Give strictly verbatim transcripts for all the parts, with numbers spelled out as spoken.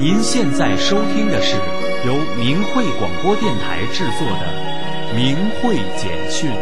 您现在收听的是由明慧广播电台制作的明慧简讯。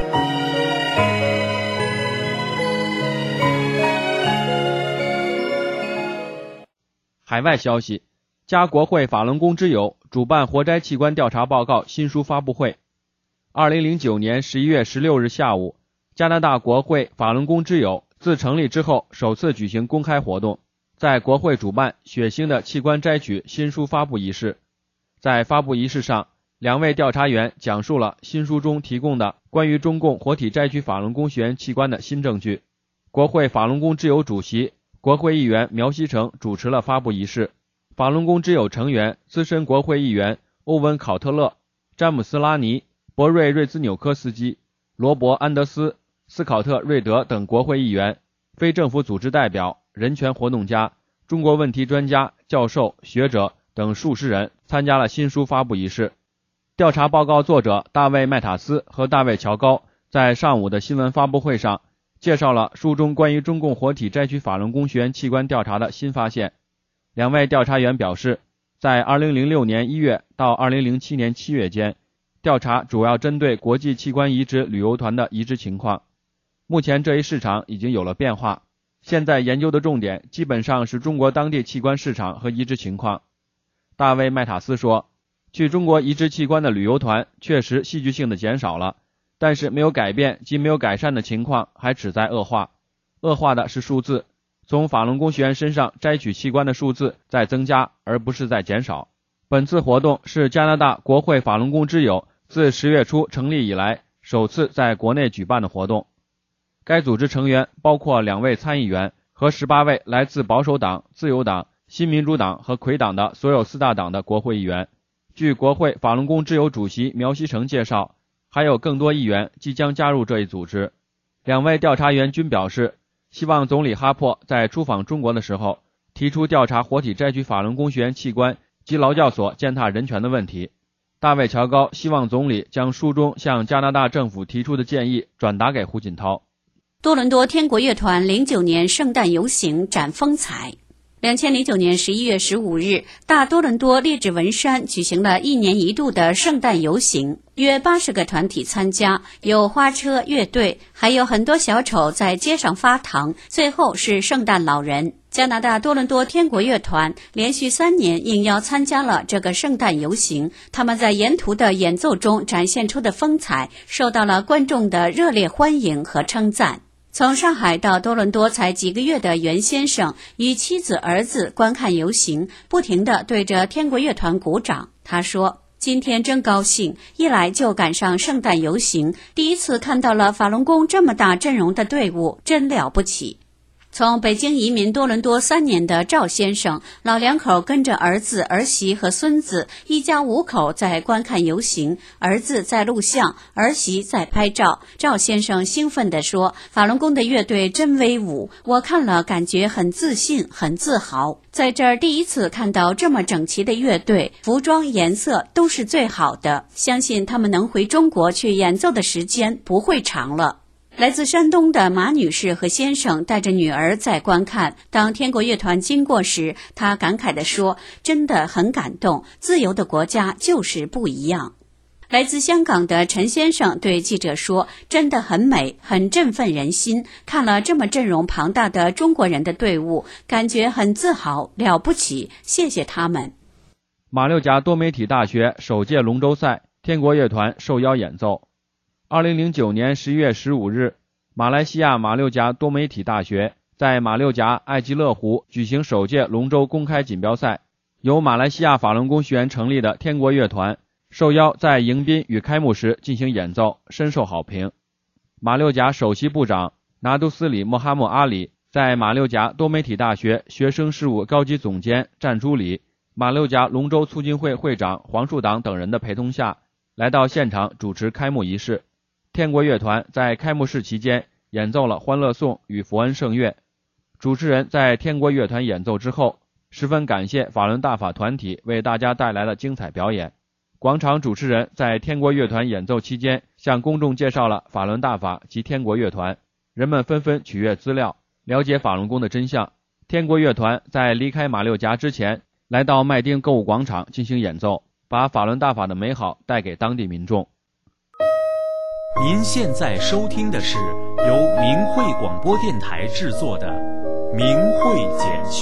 海外消息，加国会法轮功之友主办活摘器官调查报告新书发布会。二零零九年十一月十六日下午，加拿大国会法轮功之友自成立之后首次举行公开活动，在国会主办血腥的器官摘取新书发布仪式。在发布仪式上，两位调查员讲述了新书中提供的关于中共活体摘取法轮功学员器官的新证据。国会法轮功之友主席国会议员苗锡成主持了发布仪式。法轮功之友成员资深国会议员欧文考特勒、詹姆斯拉尼、博瑞瑞兹纽科斯基、罗伯安德斯、斯考特瑞德等国会议员、非政府组织代表、人权活动家、中国问题专家、教授、学者等数十人参加了新书发布仪式。调查报告作者大卫麦塔斯和大卫乔高在上午的新闻发布会上介绍了书中关于中共活体摘取法轮功学员器官调查的新发现。两位调查员表示，在二零零六年一月到二零零七年七月间，调查主要针对国际器官移植旅游团的移植情况。目前这一市场已经有了变化，现在研究的重点基本上是中国当地器官市场和移植情况。大卫麦塔斯说，去中国移植器官的旅游团确实戏剧性的减少了，但是没有改变及没有改善的情况还只在恶化。恶化的是数字，从法轮功学员身上摘取器官的数字在增加，而不是在减少。本次活动是加拿大国会法轮功之友自十月初成立以来首次在国内举办的活动。该组织成员包括两位参议员和十八位来自保守党、自由党、新民主党和魁党的所有四大党的国会议员。据国会法轮功之友主席苗锡成介绍，还有更多议员即将加入这一组织。两位调查员均表示，希望总理哈珀在出访中国的时候提出调查活体摘取法轮功学员器官及劳教所践踏人权的问题。大卫乔高希望总理将书中向加拿大政府提出的建议转达给胡锦涛。 多伦多天国乐团零九年圣诞游行展风采。二零零九年十一月十五日，大多伦多列治文山举行了一年一度的圣诞游行，约八十个团体参加，有花车、乐队，还有很多小丑在街上发糖，最后是圣诞老人。加拿大多伦多天国乐团连续三年应邀参加了这个圣诞游行，他们在沿途的演奏中展现出的风采受到了观众的热烈欢迎和称赞。从上海到多伦多才几个月的袁先生与妻子儿子观看游行，不停地对着天国乐团鼓掌。他说，今天真高兴，一来就赶上圣诞游行，第一次看到了法轮功这么大阵容的队伍，真了不起。从北京移民多伦多三年的赵先生，老两口跟着儿子、儿媳和孙子，一家五口在观看游行，儿子在录像，儿媳在拍照。赵先生兴奋地说，法轮功的乐队真威武，我看了感觉很自信，很自豪。在这儿第一次看到这么整齐的乐队，服装颜色都是最好的，相信他们能回中国去演奏的时间不会长了。来自山东的马女士和先生带着女儿在观看，当天国乐团经过时，她感慨地说，真的很感动，自由的国家就是不一样。来自香港的陈先生对记者说，真的很美，很振奋人心，看了这么阵容庞大的中国人的队伍，感觉很自豪，了不起，谢谢他们。 马六甲多媒体大学首届龙舟赛，天国乐团受邀演奏。二零零九年十一月十五日，马来西亚马六甲多媒体大学在马六甲艾基乐湖举行首届龙舟公开锦标赛，由马来西亚法轮功学员成立的天国乐团受邀在迎宾与开幕时进行演奏，深受好评。马六甲首席部长拿督斯里穆哈默阿里在马六甲多媒体大学学生事务高级总监战朱里、马六甲龙舟促进会会长黄树党等人的陪同下，来到现场主持开幕仪式。天国乐团在开幕式期间演奏了《欢乐颂》与《佛恩圣乐》。主持人在天国乐团演奏之后，十分感谢法轮大法团体为大家带来了精彩表演。广场主持人在天国乐团演奏期间向公众介绍了法轮大法及天国乐团，人们纷纷取阅资料，了解法轮功的真相。天国乐团在离开马六甲之前来到麦丁购物广场进行演奏，把法轮大法的美好带给当地民众。 您现在收听的是由明慧广播电台制作的《明慧简讯》。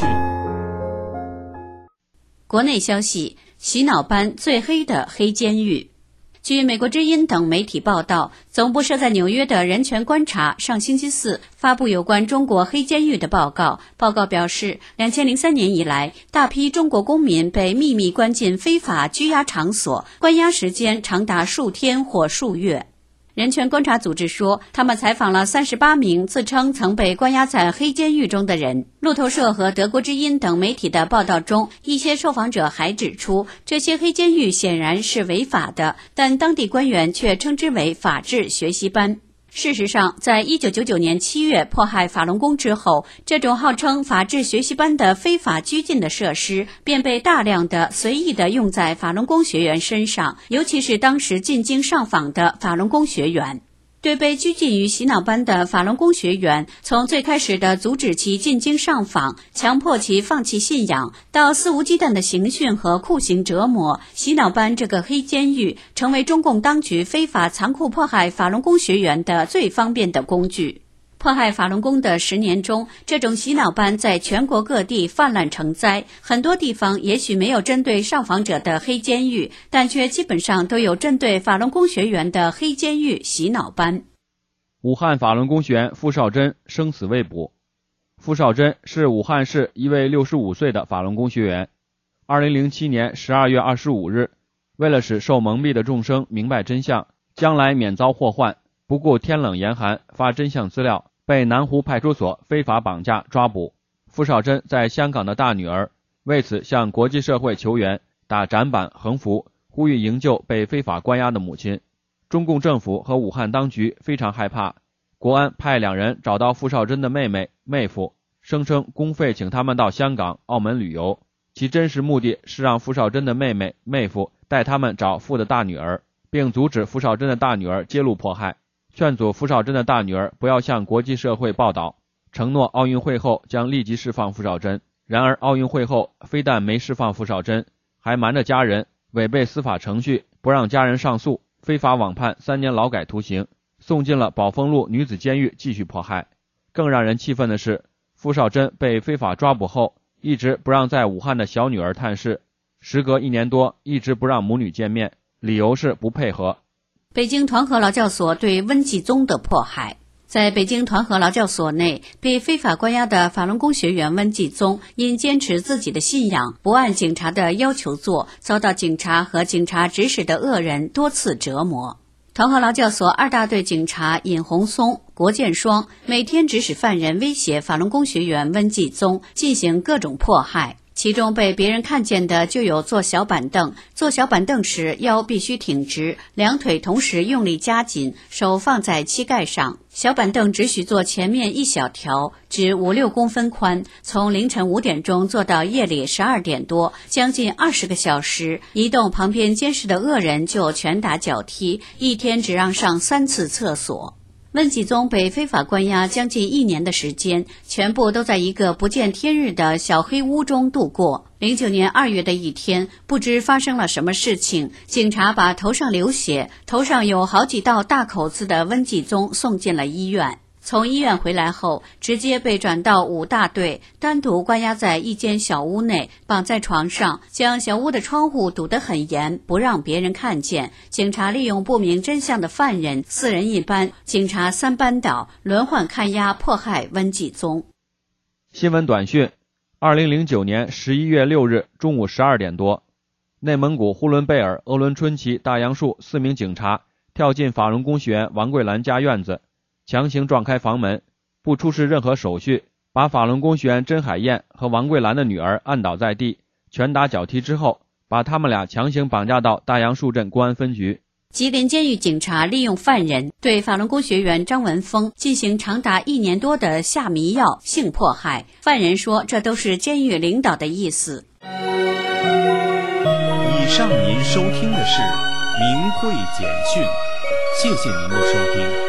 国内消息：洗脑班最黑的黑监狱。据美国之音等媒体报道，总部设在纽约的人权观察上星期四发布有关中国黑监狱的报告。报告表示，二零零三年以来，大批中国公民被秘密关进非法拘押场所，关押时间长达数天或数月。人权观察组织说，他们采访了三十八名自称曾被关押在黑监狱中的人。路透社和德国之音等媒体的报道中，一些受访者还指出，这些黑监狱显然是违法的，但当地官员却称之为法治学习班。事实上，在一九九九年七月迫害法轮功之后，这种号称法治学习班的非法拘禁的设施便被大量的随意的用在法轮功学员身上，尤其是当时进京上访的法轮功学员。对被拘禁于洗脑班的法轮功学员，从最开始的阻止其进京上访，强迫其放弃信仰，到肆无忌惮的刑讯和酷刑折磨，洗脑班这个黑监狱成为中共当局非法残酷迫害法轮功学员的最方便的工具。迫害法轮功的十年中，这种洗脑班在全国各地泛滥成灾，很多地方也许没有针对上访者的黑监狱，但却基本上都有针对法轮功学员的黑监狱洗脑班。 武汉法轮功学员傅少珍生死未卜。傅少珍是武汉市一位六十五岁的法轮功学员。二零零七年十二月二十五日，为了使受蒙蔽的众生明白真相，将来免遭祸患，不顾天冷严寒发真相资料，被南湖派出所非法绑架抓捕。傅少珍在香港的大女儿为此向国际社会求援，打展板横幅，呼吁营救被非法关押的母亲。中共政府和武汉当局非常害怕，国安派两人找到傅少珍的妹妹妹夫，声称公费请他们到香港、澳门旅游，其真实目的是让傅少珍的妹妹妹夫带他们找傅的大女儿，并阻止傅少珍的大女儿揭露迫害，劝阻傅少珍的大女儿不要向国际社会报道，承诺奥运会后将立即释放傅少珍。然而奥运会后非但没释放傅少珍，还瞒着家人，违背司法程序，不让家人上诉，非法网判三年劳改徒刑，送进了宝丰路女子监狱继续迫害。更让人气愤的是，傅少珍被非法抓捕后，一直不让在武汉的小女儿探视，时隔一年多一直不让母女见面，理由是不配合。 北京团河劳教所对温继宗的迫害。在北京团河劳教所内，被非法关押的法轮功学员温继宗因坚持自己的信仰，不按警察的要求做，遭到警察和警察指使的恶人多次折磨。团河劳教所二大队警察尹红松、郭建双每天指使犯人威胁法轮功学员温继宗，进行各种迫害。其中被别人看见的就有坐小板凳，坐小板凳时腰必须挺直，两腿同时用力夹紧，手放在膝盖上。小板凳只许坐前面一小条，只五六公分宽，从凌晨五点钟坐到夜里十二点多，将近二十个小时。移动旁边监视的恶人就拳打脚踢，一天只让上三次厕所。温继宗被非法关押将近一年的时间，全部都在一个不见天日的小黑屋中度过。零九年二月的一天，不知发生了什么事情，警察把头上流血、头上有好几道大口子的温继宗送进了医院。从医院回来后，直接被转到五大队，单独关押在一间小屋内，绑在床上，将小屋的窗户堵得很严，不让别人看见。警察利用不明真相的犯人，四人一班，警察三班倒，轮换看押迫害温继宗。 新闻短讯：二零零九年十一月六日中午十二点多，内蒙古呼伦贝尔鄂伦春旗大杨树四名警察跳进法轮功学员王桂兰家院子，强行撞开房门，不出示任何手续，把法轮功学员甄海燕和王桂兰的女儿按倒在地，拳打脚踢之后，把他们俩强行绑架到大杨树镇公安分局。 吉林监狱警察利用犯人对法轮功学员张文峰进行长达一年多的下迷药性迫害，犯人说这都是监狱领导的意思。 以上您收听的是明慧简讯，谢谢您的收听。